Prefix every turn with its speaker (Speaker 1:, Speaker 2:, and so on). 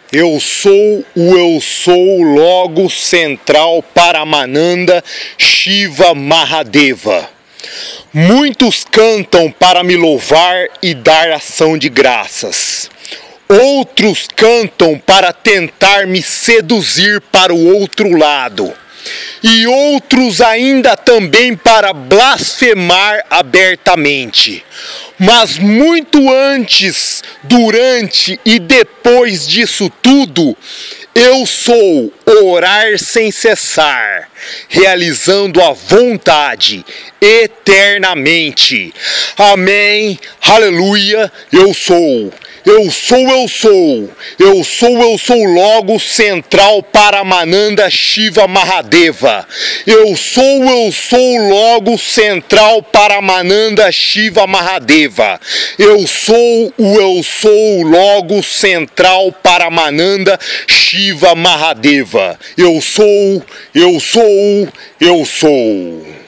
Speaker 1: Eu sou o Eu Sou Logo Central Paramananda Shiva Mahadeva. Muitos cantam para me louvar e dar ação de graças. Outros cantam para tentar me seduzir para o outro lado. E outros ainda também para blasfemar abertamente. Mas muito antes, durante e depois disso tudo, eu sou orar sem cessar, realizando a vontade eternamente. Amém, aleluia, eu sou. Eu sou logo central Paramananda Shiva Mahadeva. Eu sou logo central Paramananda Shiva Mahadeva. Eu sou logo central Paramananda Shiva Mahadeva. Eu sou.